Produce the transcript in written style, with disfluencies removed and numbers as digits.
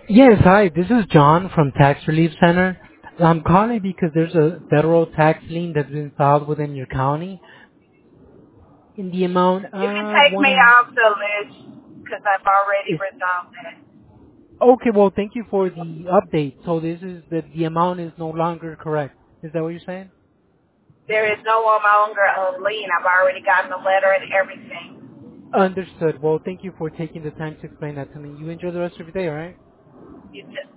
Yes, hi. This is John from Tax Relief Center. I'm calling because there's a federal tax lien that's been filed within your county in the amount You can take me one. off the list because I've already Is resolved that. okay. Well, thank you for the update. So this is that the amount is no longer correct. Is that what you're saying? There is no longer a lien. I've already gotten the letter and everything. Understood. Well, thank you for taking the time to explain that to me. You enjoy the rest of your day, all right? You just